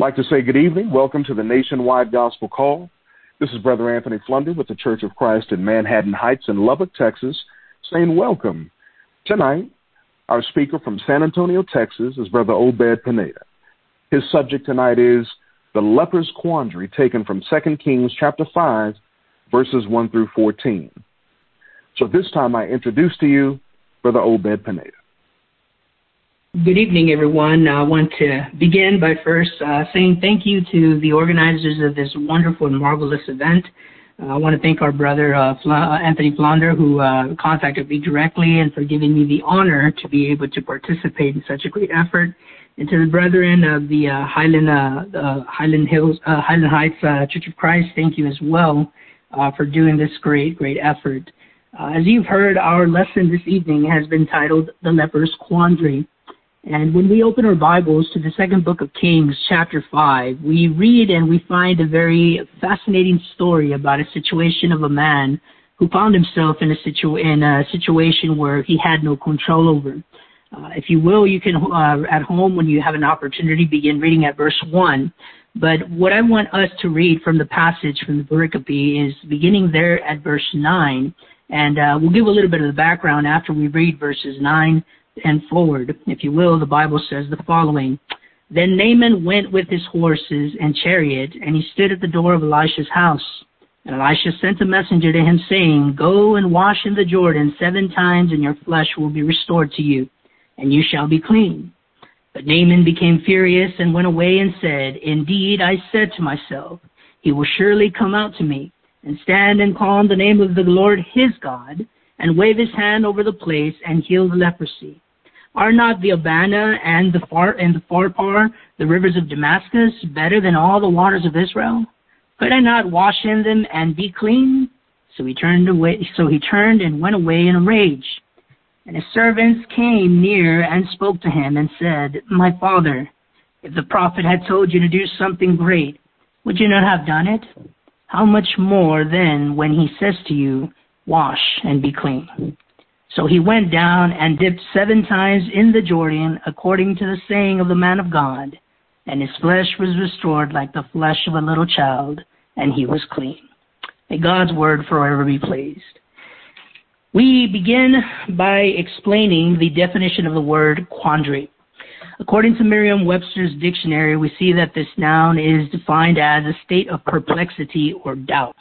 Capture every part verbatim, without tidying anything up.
I'd like to say good evening. Welcome to the Nationwide Gospel Call. This is Brother Anthony Flunder with the Church of Christ in Manhattan Heights in Lubbock, Texas, saying welcome. Tonight, our speaker from San Antonio, Texas, is Brother Obed Pineda. His subject tonight is the leper's quandary, taken from Second Kings chapter five, verses one through fourteen. So this time I introduce to you Brother Obed Pineda. Good evening, everyone. I want to begin by first uh, saying thank you to the organizers of this wonderful and marvelous event. Uh, I want to thank our brother uh, Fl- Anthony Flounder, who uh, contacted me directly, and for giving me the honor to be able to participate in such a great effort. And to the brethren of the uh, Highland uh, uh, Highland Hills, uh, Highland Heights uh, Church of Christ, thank you as well uh, for doing this great, great effort. Uh, as you've heard, our lesson this evening has been titled "The Leper's Quandary." And when we open our Bibles to the second book of Kings, chapter five, we read and we find a very fascinating story about a situation of a man who found himself in a, situ- in a situation where he had no control over. Uh, if you will, you can, uh, at home, when you have an opportunity, begin reading at verse one. But what I want us to read from the passage from the pericope is beginning there at verse nine. And uh, we'll give a little bit of the background after we read verses nine and forward. If you will, the Bible says the following: Then Naaman went with his horses and chariot, and he stood at the door of Elisha's house. And Elisha sent a messenger to him, saying, Go and wash in the Jordan seven times, and your flesh will be restored to you, and you shall be clean. But Naaman became furious and went away and said, Indeed, I said to myself, he will surely come out to me, and stand and call on the name of the Lord his God, and wave his hand over the place, and heal the leprosy. Are not the Abana and the Far and the Pharpar, the rivers of Damascus, better than all the waters of Israel? Could I not wash in them and be clean? So he turned away. So he turned and went away in a rage. And his servants came near and spoke to him and said, My father, if the prophet had told you to do something great, would you not have done it? How much more then when he says to you, Wash and be clean? So he went down and dipped seven times in the Jordan, according to the saying of the man of God, and his flesh was restored like the flesh of a little child, and he was clean. May God's word forever be praised. We begin by explaining the definition of the word quandary. According to Merriam-Webster's dictionary, we see that this noun is defined as a state of perplexity or doubt,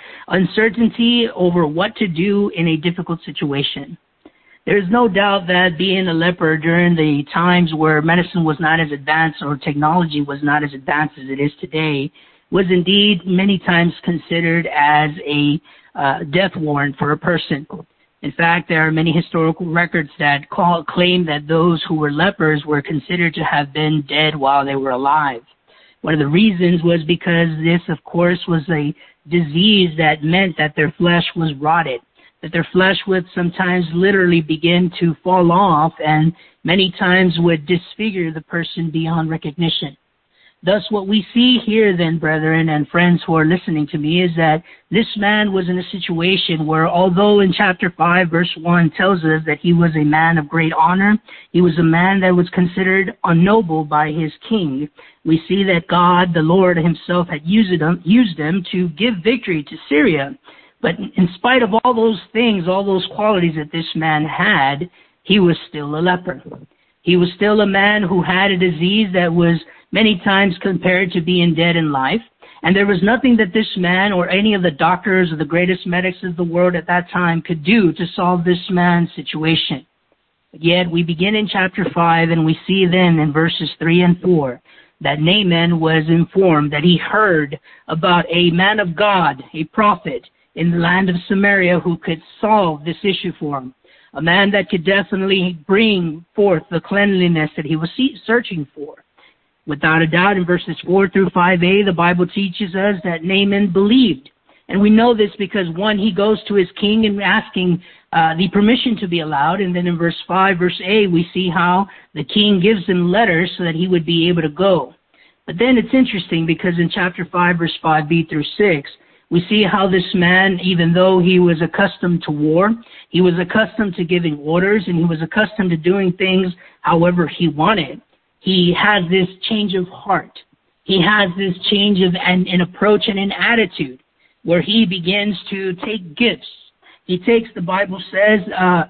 uncertainty over what to do in a difficult situation. There is no doubt that being a leper during the times where medicine was not as advanced or technology was not as advanced as it is today was indeed many times considered as a uh, death warrant for a person. In fact, there are many historical records that call, claim that those who were lepers were considered to have been dead while they were alive. One of the reasons was because this, of course, was a disease that meant that their flesh was rotted, that their flesh would sometimes literally begin to fall off and many times would disfigure the person beyond recognition. Thus, what we see here then, brethren and friends who are listening to me, is that this man was in a situation where, although in chapter five, verse one tells us that he was a man of great honor, he was a man that was considered unnoble by his king. We see that God, the Lord himself, had used him, used him to give victory to Syria. But in spite of all those things, all those qualities that this man had, he was still a leper. He was still a man who had a disease that was many times compared to being dead in life. And there was nothing that this man or any of the doctors or the greatest medics of the world at that time could do to solve this man's situation. But yet we begin in chapter five, and we see then in verses three and four that Naaman was informed that he heard about a man of God, a prophet in the land of Samaria, who could solve this issue for him. A man that could definitely bring forth the cleanliness that he was searching for. Without a doubt, in verses four through five a, the Bible teaches us that Naaman believed. And we know this because, one, he goes to his king and asking uh, the permission to be allowed. And then in verse five, verse a, we see how the king gives him letters so that he would be able to go. But then it's interesting because in chapter five, verse five b through six, we see how this man, even though he was accustomed to war, he was accustomed to giving orders, and he was accustomed to doing things however he wanted. He had this change of heart. he has this change of an, an approach and an attitude where he begins to take gifts. He takes, the Bible says, uh,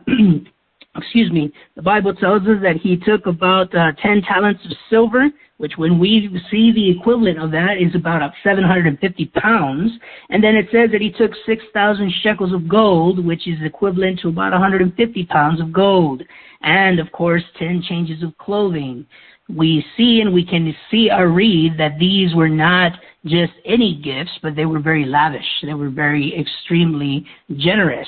excuse me, the Bible tells us that he took about uh, ten talents of silver, which when we see the equivalent of that is about seven hundred fifty pounds. And then it says that he took six thousand shekels of gold, which is equivalent to about one hundred fifty pounds of gold. And, of course, ten changes of clothing. We see and we can see or read that these were not just any gifts, but they were very lavish. They were very extremely generous.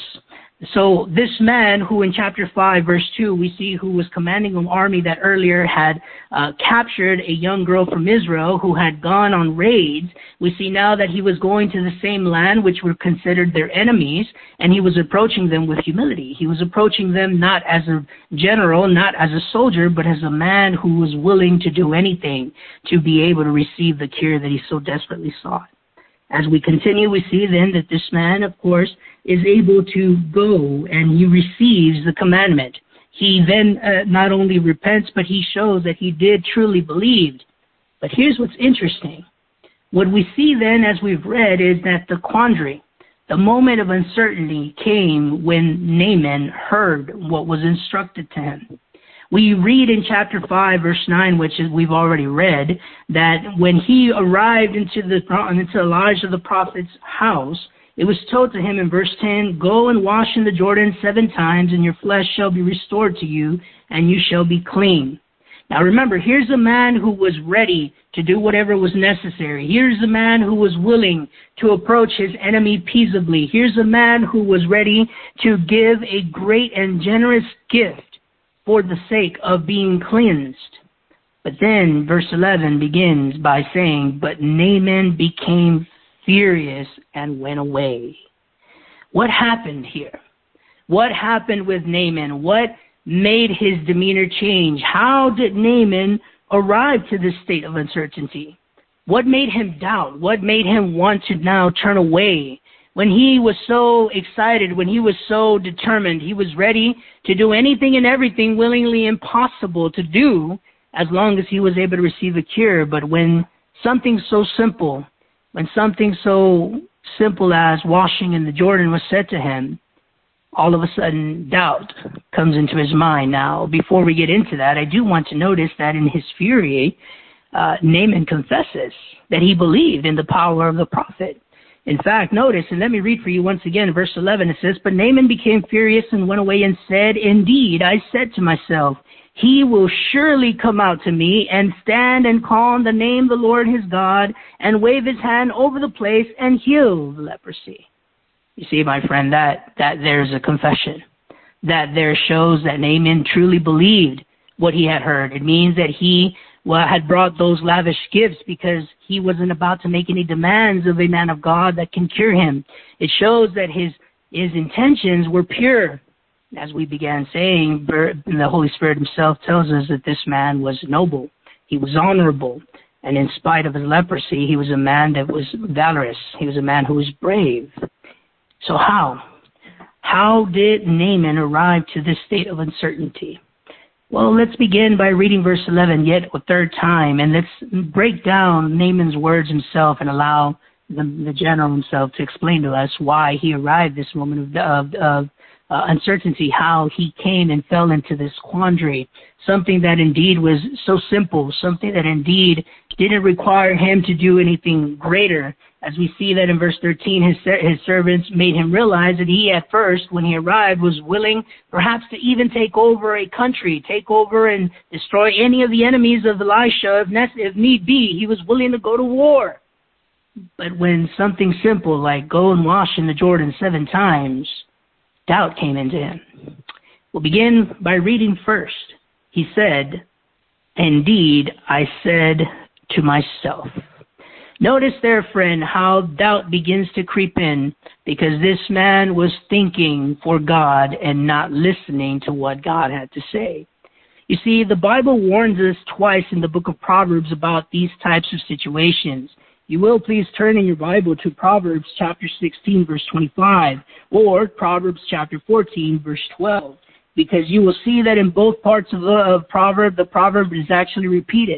So this man who in chapter five, verse two, we see who was commanding an army that earlier had uh, captured a young girl from Israel who had gone on raids, we see now that he was going to the same land which were considered their enemies, and he was approaching them with humility. He was approaching them not as a general, not as a soldier, but as a man who was willing to do anything to be able to receive the cure that he so desperately sought. As we continue, we see then that this man, of course, is able to go and he receives the commandment. He then uh, not only repents, but he shows that he did truly believe. But here's what's interesting. What we see then, as we've read, is that the quandary, the moment of uncertainty came when Naaman heard what was instructed to him. We read in chapter five, verse nine, which is, we've already read, that when he arrived into the into Elijah the prophet's house, it was told to him in verse ten, "Go and wash in the Jordan seven times, and your flesh shall be restored to you, and you shall be clean." Now remember, here's a man who was ready to do whatever was necessary. Here's a man who was willing to approach his enemy peaceably. Here's a man who was ready to give a great and generous gift for the sake of being cleansed. But then verse eleven begins by saying, "But Naaman became furious and went away." What happened here? What happened with Naaman? What made his demeanor change? How did Naaman arrive to this state of uncertainty? What made him doubt? What made him want to now turn away? When he was so excited, when he was so determined, he was ready to do anything and everything willingly impossible to do as long as he was able to receive a cure. But when something so simple, when something so simple as washing in the Jordan was said to him, all of a sudden doubt comes into his mind. Now, before we get into that, I do want to notice that in his fury, uh, Naaman confesses that he believed in the power of the prophet. In fact, notice, and let me read for you once again, verse eleven, it says, "But Naaman became furious and went away and said, 'Indeed, I said to myself, he will surely come out to me and stand and call on the name of the Lord his God and wave his hand over the place and heal the leprosy.'" You see, my friend, that, that there's a confession. That there shows that Naaman truly believed what he had heard. It means that he well, had brought those lavish gifts because he wasn't about to make any demands of a man of God that can cure him. It shows that his his intentions were pure. As we began saying, the Holy Spirit himself tells us that this man was noble. He was honorable. And in spite of his leprosy, he was a man that was valorous. He was a man who was brave. So how? How did Naaman arrive to this state of uncertainty? Well, let's begin by reading verse eleven yet a third time, and let's break down Naaman's words himself and allow the, the general himself to explain to us why he arrived this moment of, of, of uh, uncertainty, how he came and fell into this quandary, something that indeed was so simple, something that indeed didn't require him to do anything greater. As we see that in verse thirteen, his, his servants made him realize that he at first, when he arrived, was willing perhaps to even take over a country, take over and destroy any of the enemies of Elisha. If, ne- if need be, he was willing to go to war. But when something simple like go and wash in the Jordan seven times, doubt came into him. We'll begin by reading first. He said, "Indeed, I said to myself." Notice there, friend, how doubt begins to creep in because this man was thinking for God and not listening to what God had to say. You see, the Bible warns us twice in the book of Proverbs about these types of situations. You will please turn in your Bible to Proverbs chapter sixteen, verse twenty-five, or Proverbs chapter fourteen, verse twelve, because you will see that in both parts of the of proverb, the proverb is actually repeated.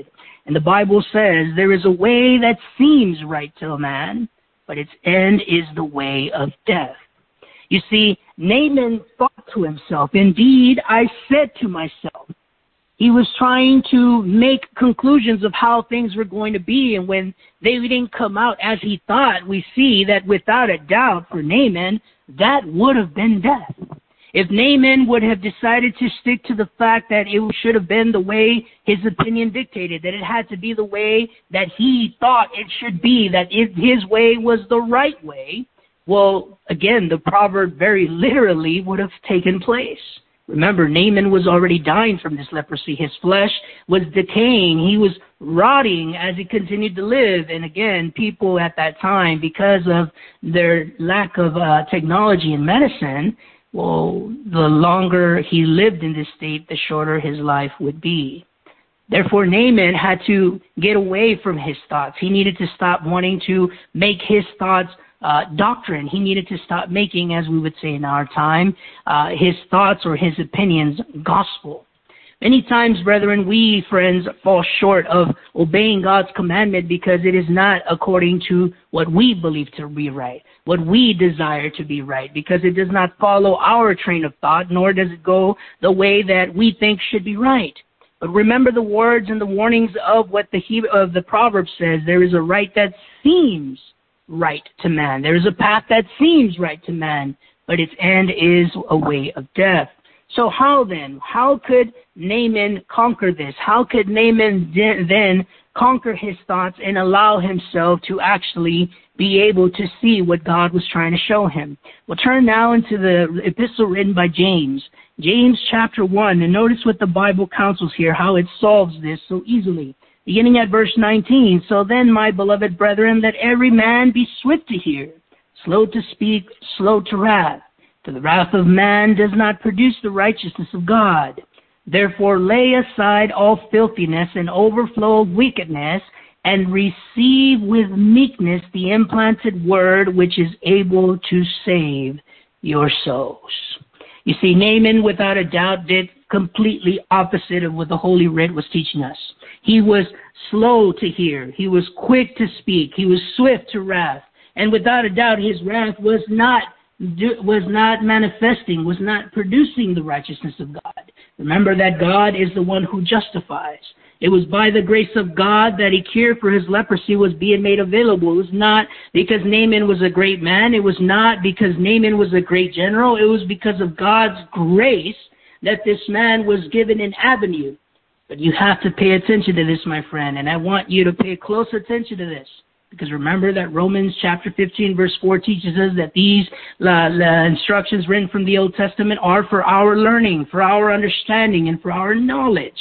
And the Bible says there is a way that seems right to a man, but its end is the way of death. You see, Naaman thought to himself, indeed, I said to myself. He was trying to make conclusions of how things were going to be, and when they didn't come out as he thought, we see that without a doubt for Naaman, that would have been death. If Naaman would have decided to stick to the fact that it should have been the way his opinion dictated, that it had to be the way that he thought it should be, that it, his way was the right way, well, again, the proverb very literally would have taken place. Remember, Naaman was already dying from this leprosy. His flesh was decaying. He was rotting as he continued to live. And again, people at that time, because of their lack of uh, technology and medicine, well, the longer he lived in this state, the shorter his life would be. Therefore, Naaman had to get away from his thoughts. He needed to stop wanting to make his thoughts uh, doctrine. He needed to stop making, as we would say in our time, uh, his thoughts or his opinions gospel. Many times, brethren, we, friends, fall short of obeying God's commandment because it is not according to what we believe to be right, what we desire to be right, because it does not follow our train of thought, nor does it go the way that we think should be right. But remember the words and the warnings of what the Hebrew, of the proverb says. There is a right that seems right to man. There is a path that seems right to man, but its end is a way of death. So how then? How could Naaman conquer this? How could Naaman then conquer his thoughts and allow himself to actually be able to see what God was trying to show him? We'll turn now into the epistle written by James. James chapter one, and notice what the Bible counsels here, how it solves this so easily. Beginning at verse nineteen, so then, my beloved brethren, let every man be swift to hear, slow to speak, slow to wrath. For the wrath of man does not produce the righteousness of God. Therefore lay aside all filthiness and overflow of wickedness, and receive with meekness the implanted word which is able to save your souls. You see, Naaman, without a doubt, did completely opposite of what the Holy Writ was teaching us. He was slow to hear. He was quick to speak. He was swift to wrath. And without a doubt, his wrath was not was not manifesting, was not producing the righteousness of God. Remember that God is the one who justifies. It was by the grace of God that a cure for his leprosy was being made available. It was not because Naaman was a great man. It was not because Naaman was a great general. It was because of God's grace that this man was given an avenue. But you have to pay attention to this, my friend, and I want you to pay close attention to this. Because remember that Romans chapter fifteen verse four teaches us that these uh, the instructions written from the Old Testament are for our learning, for our understanding, and for our knowledge.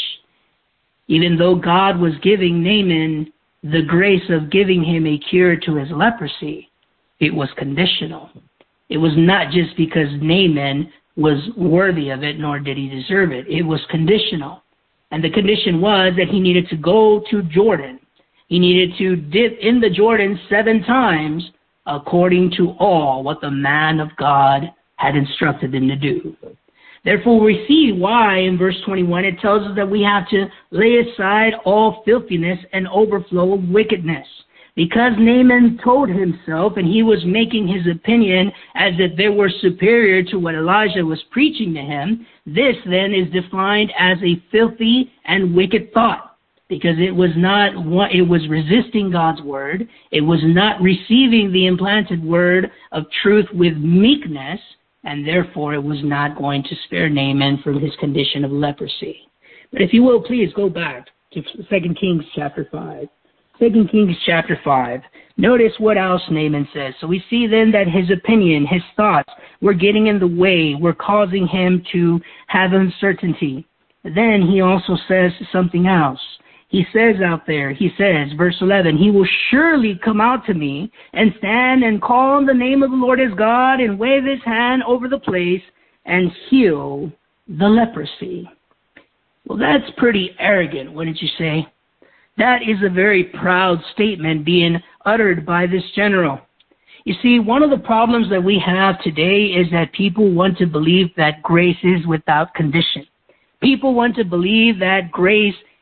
Even though God was giving Naaman the grace of giving him a cure to his leprosy, it was conditional. It was not just because Naaman was worthy of it, nor did he deserve it. It was conditional. And the condition was that he needed to go to Jordan. He needed to dip in the Jordan seven times according to all what the man of God had instructed him to do. Therefore, we see why in verse twenty-one it tells us that we have to lay aside all filthiness and overflow of wickedness. Because Naaman told himself, and he was making his opinion as if they were superior to what Elijah was preaching to him, this then is defined as a filthy and wicked thought. Because it was not, it was resisting God's word. It was not receiving the implanted word of truth with meekness, and therefore it was not going to spare Naaman from his condition of leprosy. But if you will, please go back to Second Kings chapter five. Second Kings chapter five. Notice what else Naaman says. So we see then that his opinion, his thoughts were getting in the way, were causing him to have uncertainty. Then he also says something else. He says out there, he says, verse eleven, he will surely come out to me and stand and call on the name of the Lord his God and wave his hand over the place and heal the leprosy. Well, that's pretty arrogant, wouldn't you say? That is a very proud statement being uttered by this general. You see, one of the problems that we have today is that people want to believe that grace is without condition. People want to believe that grace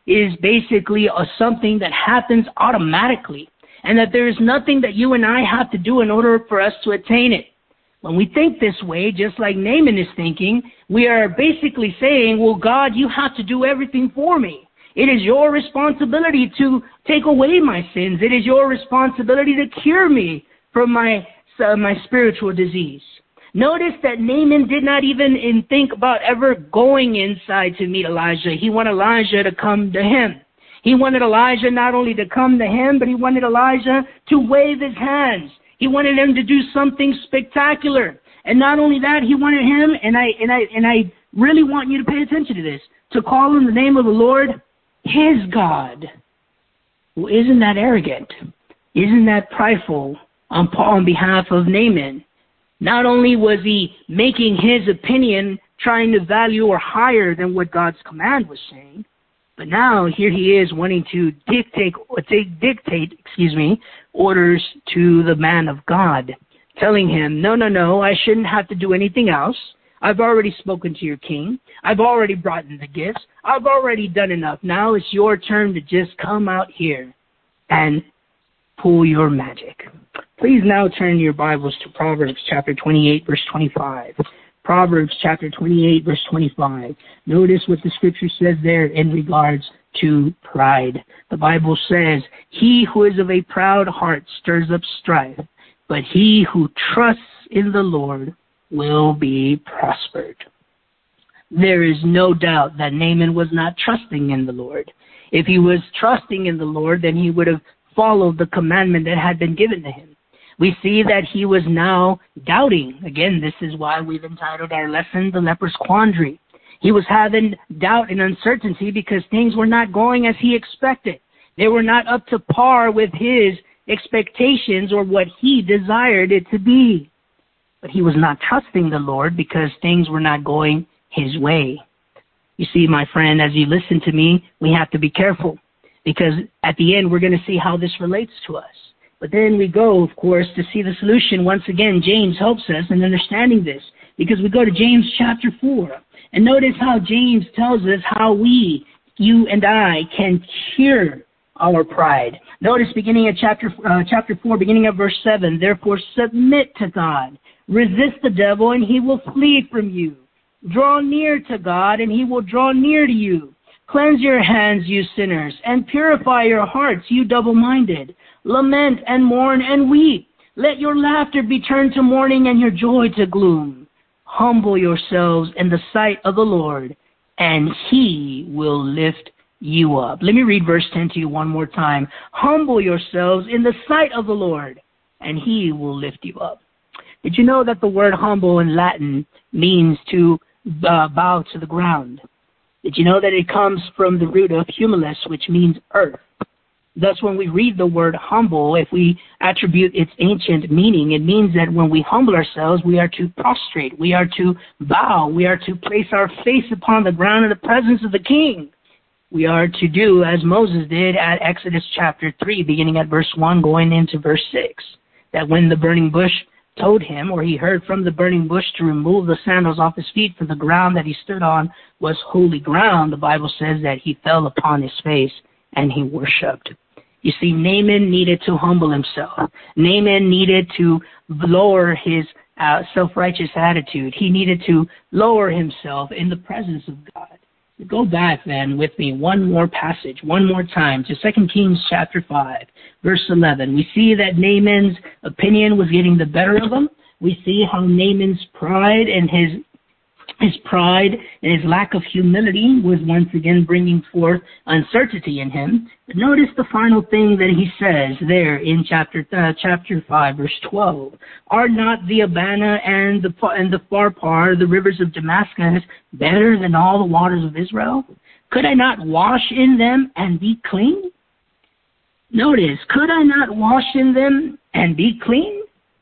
is basically a, something that happens automatically, and that there is nothing that you and I have to do in order for us to attain it. When we think this way, just like Naaman is thinking, we are basically saying, well, God, you have to do everything for me. It is your responsibility to take away my sins. It is your responsibility to cure me from my, uh, my spiritual disease. Notice that Naaman did not even in think about ever going inside to meet Elijah. He wanted Elijah to come to him. He wanted Elijah not only to come to him, but he wanted Elijah to wave his hands. He wanted him to do something spectacular. And not only that, he wanted him, and I and I and I really want you to pay attention to this, to call in the name of the Lord his God. Well, isn't that arrogant? Isn't that prideful on on behalf of Naaman? Not only was he making his opinion trying to value or higher than what God's command was saying, but now here he is wanting to dictate, or take, dictate, excuse me, orders to the man of God, telling him, no, no, no, I shouldn't have to do anything else. I've already spoken to your king. I've already brought in the gifts. I've already done enough. Now it's your turn to just come out here and pull your magic. Please now turn your Bibles to Proverbs chapter twenty-eight, verse twenty-five. Proverbs chapter twenty-eight, verse twenty-five. Notice what the scripture says there in regards to pride. The Bible says, he who is of a proud heart stirs up strife, but he who trusts in the Lord will be prospered. There is no doubt that Naaman was not trusting in the Lord. If he was trusting in the Lord, then he would have followed the commandment that had been given to him. We see that he was now doubting. Again, this is why we've entitled our lesson, The Leper's Quandary. He was having doubt and uncertainty because things were not going as he expected. They were not up to par with his expectations or what he desired it to be. But he was not trusting the Lord because things were not going his way. You see, my friend, as you listen to me, we have to be careful, because at the end we're going to see how this relates to us. But then we go, of course, to see the solution. Once again, James helps us in understanding this, because we go to James chapter four. And notice how James tells us how we, you and I, can cure our pride. Notice beginning at chapter uh, chapter four, beginning at verse seven, therefore submit to God. Resist the devil, and he will flee from you. Draw near to God, and he will draw near to you. Cleanse your hands, you sinners, and purify your hearts, you double-minded. Lament and mourn and weep. Let your laughter be turned to mourning and your joy to gloom. Humble yourselves in the sight of the Lord, and he will lift you up. Let me read verse ten to you one more time. Humble yourselves in the sight of the Lord, and he will lift you up. Did you know that the word humble in Latin means to uh, bow to the ground? Did you know that it comes from the root of humilis, which means earth? Thus, when we read the word humble, if we attribute its ancient meaning, it means that when we humble ourselves, we are to prostrate, we are to bow, we are to place our face upon the ground in the presence of the King. We are to do as Moses did at Exodus chapter three, beginning at verse one, going into verse six, that when the burning bush told him, or he heard from the burning bush, to remove the sandals off his feet, for the ground that he stood on was holy ground, the Bible says that he fell upon his face and he worshipped. You see, Naaman needed to humble himself. Naaman needed to lower his uh, self-righteous attitude. He needed to lower himself in the presence of God. Go back then with me one more passage, one more time, to Second Kings chapter five, verse eleven. We see that Naaman's opinion was getting the better of him. We see how Naaman's pride and his his pride and his lack of humility was once again bringing forth uncertainty in him. But notice the final thing that he says there in chapter uh, chapter five, verse twelve. Are not the Abana and the and the Pharpar, the rivers of Damascus, better than all the waters of Israel? Could I not wash in them and be clean? Notice, could I not wash in them and be clean?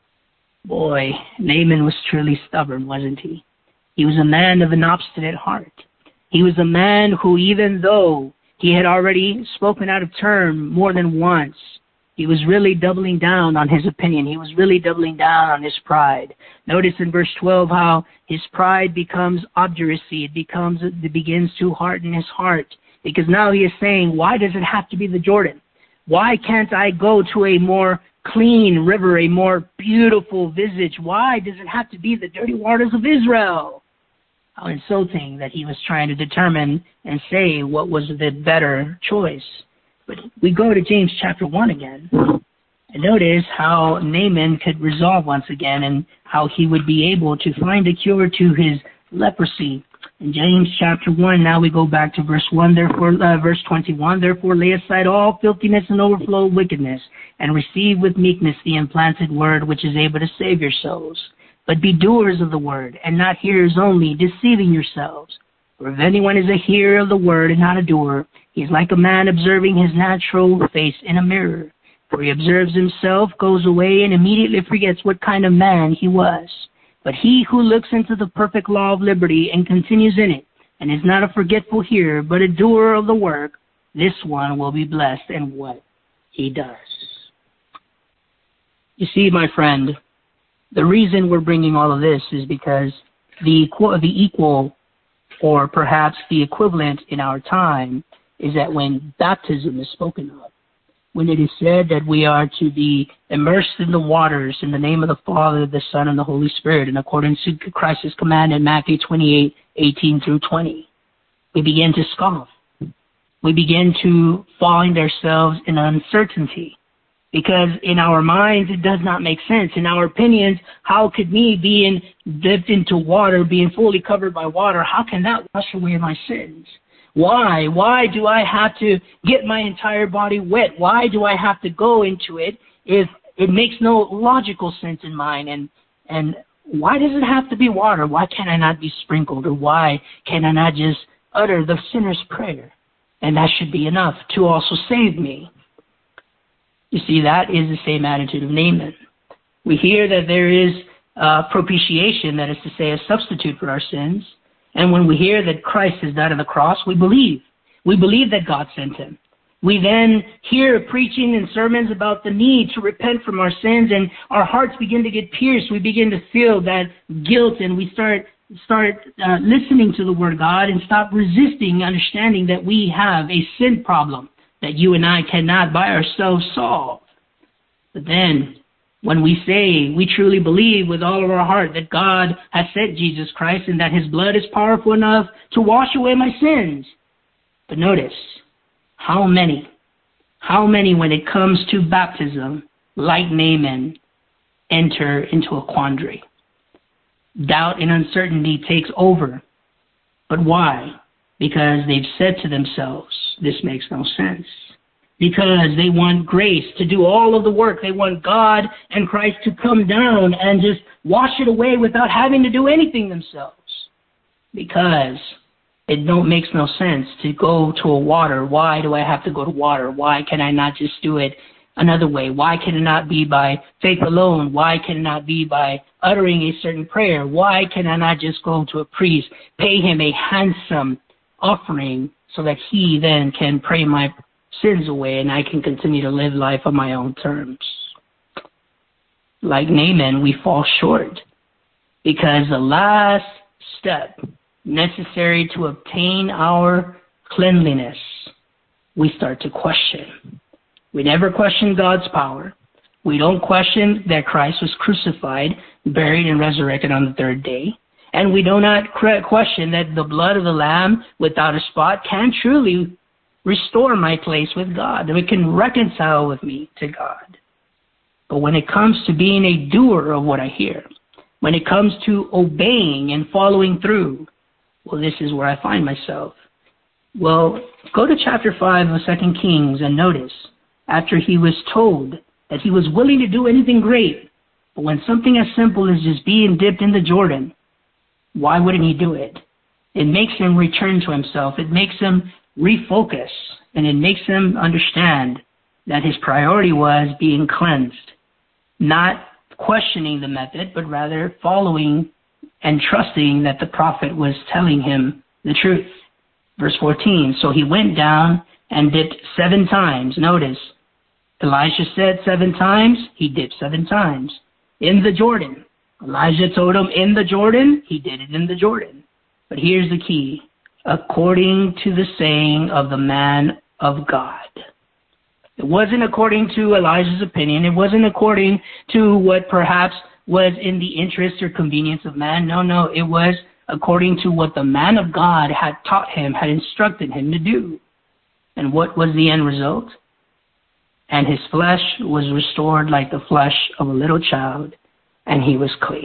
Boy, Naaman was truly stubborn, wasn't he? He was a man of an obstinate heart. He was a man who, even though he had already spoken out of turn more than once, he was really doubling down on his opinion. He was really doubling down on his pride. Notice in verse twelve how his pride becomes obduracy. It becomes, it begins to harden his heart. because now he is saying, why does it have to be the Jordan? Why can't I go to a more clean river, a more beautiful visage? Why does it have to be the dirty waters of Israel? How insulting that he was trying to determine and say what was the better choice. But we go to James chapter one again, and notice how Naaman could resolve once again and how he would be able to find a cure to his leprosy. In James chapter one, now we go back to verse one, therefore, uh, verse twenty-one, therefore lay aside all filthiness and overflow of wickedness, and receive with meekness the implanted word which is able to save your souls. But be doers of the word, and not hearers only, deceiving yourselves. For if anyone is a hearer of the word and not a doer, he is like a man observing his natural face in a mirror. For he observes himself, goes away, and immediately forgets what kind of man he was. But he who looks into the perfect law of liberty and continues in it, and is not a forgetful hearer, but a doer of the work, this one will be blessed in what he does. You see, my friend, the reason we're bringing all of this is because the equal, the equal, or perhaps the equivalent in our time, is that when baptism is spoken of, when it is said that we are to be immersed in the waters in the name of the Father, the Son, and the Holy Spirit, in accordance to Christ's command in Matthew twenty-eight, eighteen through twenty, we begin to scoff. We begin to find ourselves in uncertainty, because in our minds it does not make sense. In our opinions, how could me being dipped into water, being fully covered by water, how can that wash away my sins? Why? Why do I have to get my entire body wet? Why do I have to go into it if it makes no logical sense in mine? And and why does it have to be water? Why can I not be sprinkled? Or why can I not just utter the sinner's prayer? And that should be enough to also save me. You see, that is the same attitude of Naaman. We hear that there is uh, propitiation, that is to say, a substitute for our sins. And when we hear that Christ has died on the cross, we believe. We believe that God sent him. We then hear preaching and sermons about the need to repent from our sins, and our hearts begin to get pierced. We begin to feel that guilt, and we start start uh, listening to the Word of God and stop resisting, understanding that we have a sin problem that you and I cannot by ourselves solve. But then, when we say we truly believe with all of our heart that God has sent Jesus Christ and that his blood is powerful enough to wash away my sins. But notice, how many, how many when it comes to baptism, like Naaman, enter into a quandary? Doubt and uncertainty takes over. But why? Because they've said to themselves, this makes no sense. Because they want grace to do all of the work. They want God and Christ to come down and just wash it away without having to do anything themselves. Because it don't makes no sense to go to a water. Why do I have to go to water? Why can I not just do it another way? Why can it not be by faith alone? Why can it not be by uttering a certain prayer? Why can I not just go to a priest, pay him a handsome offering so that he then can pray my sins away and I can continue to live life on my own terms? Like Naaman, we fall short because the last step necessary to obtain our cleanliness, we start to question. We never question God's power. We don't question that Christ was crucified, buried, and resurrected on the third day. And we do not question that the blood of the Lamb without a spot can truly restore my place with God, and it can reconcile with me to God. But when it comes to being a doer of what I hear, when it comes to obeying and following through, well, this is where I find myself. Well, go to chapter five of Second Kings and notice, after he was told that he was willing to do anything great, but when something as simple as just being dipped in the Jordan, why wouldn't he do it? It makes him return to himself. It makes him refocus, and it makes him understand that his priority was being cleansed, not questioning the method, but rather following and trusting that the prophet was telling him the truth. Verse fourteen, so he went down and dipped seven times. Notice, Elijah said seven times, he dipped seven times in the Jordan. Elijah told him in the Jordan, he did it in the Jordan. But here's the key. according to the saying of the man of God. It wasn't according to Elijah's opinion. It wasn't according to what perhaps was in the interest or convenience of man. No, no, it was according to what the man of God had taught him, had instructed him to do. And what was the end result? And his flesh was restored like the flesh of a little child, and he was clean.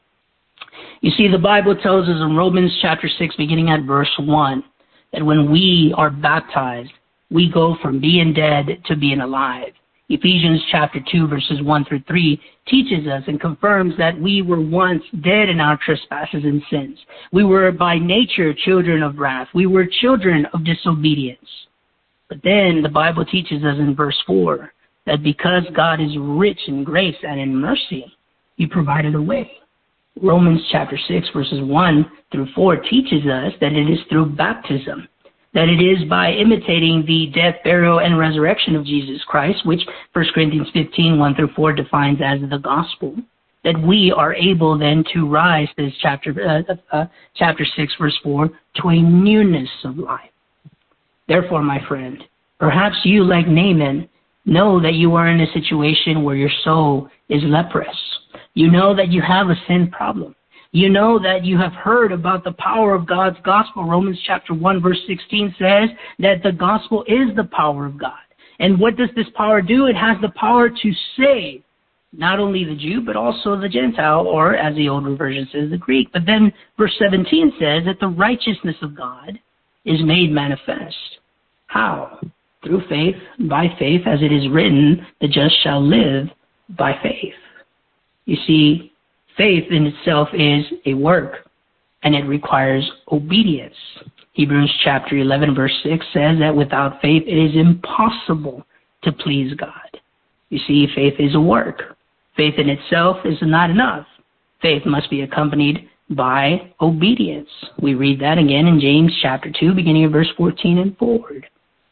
You see, the Bible tells us in Romans chapter six, beginning at verse one, that when we are baptized, we go from being dead to being alive. Ephesians chapter two, verses one through three teaches us and confirms that we were once dead in our trespasses and sins. We were by nature children of wrath. We were children of disobedience. But then the Bible teaches us in verse four that because God is rich in grace and in mercy, he provided a way. Romans chapter six, verses one through four teaches us that it is through baptism, that it is by imitating the death, burial, and resurrection of Jesus Christ, which First Corinthians fifteen, one through four defines as the gospel, that we are able then to rise, this chapter, uh, uh, chapter six, verse four, to a newness of life. Therefore, my friend, perhaps you, like Naaman, know that you are in a situation where your soul is leprous. You know that you have a sin problem. You know that you have heard about the power of God's gospel. Romans chapter one, verse sixteen says that the gospel is the power of God. And what does this power do? It has the power to save not only the Jew, but also the Gentile, or as the older version says, the Greek. But then verse seventeen says that the righteousness of God is made manifest. How? Through faith, by faith, as it is written, the just shall live by faith. You see, faith in itself is a work, and it requires obedience. Hebrews chapter eleven, verse six says that without faith it is impossible to please God. You see, faith is a work. Faith in itself is not enough. Faith must be accompanied by obedience. We read that again in James chapter two, beginning of verse fourteen and forward.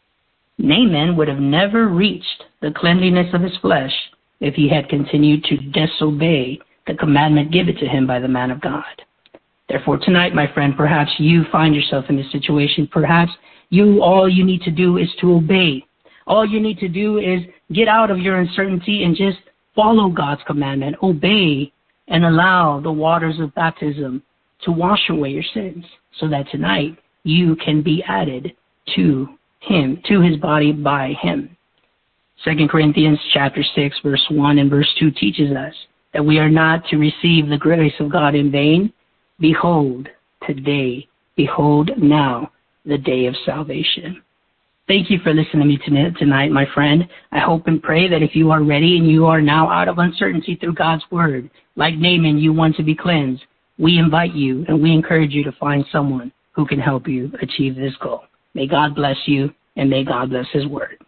Naaman would have never reached the cleanliness of his flesh if he had continued to disobey the commandment given to him by the man of God. Therefore, tonight, my friend, perhaps you find yourself in this situation. Perhaps you, all you need to do is to obey. All you need to do is get out of your uncertainty and just follow God's commandment. Obey and allow the waters of baptism to wash away your sins so that tonight you can be added to him, to his body by him. Second Corinthians chapter six, verse one and verse two teaches us that we are not to receive the grace of God in vain. Behold, today, behold now, the day of salvation. Thank you for listening to me tonight, my friend. I hope and pray that if you are ready and you are now out of uncertainty through God's word, like Naaman, you want to be cleansed, we invite you and we encourage you to find someone who can help you achieve this goal. May God bless you, and may God bless his word.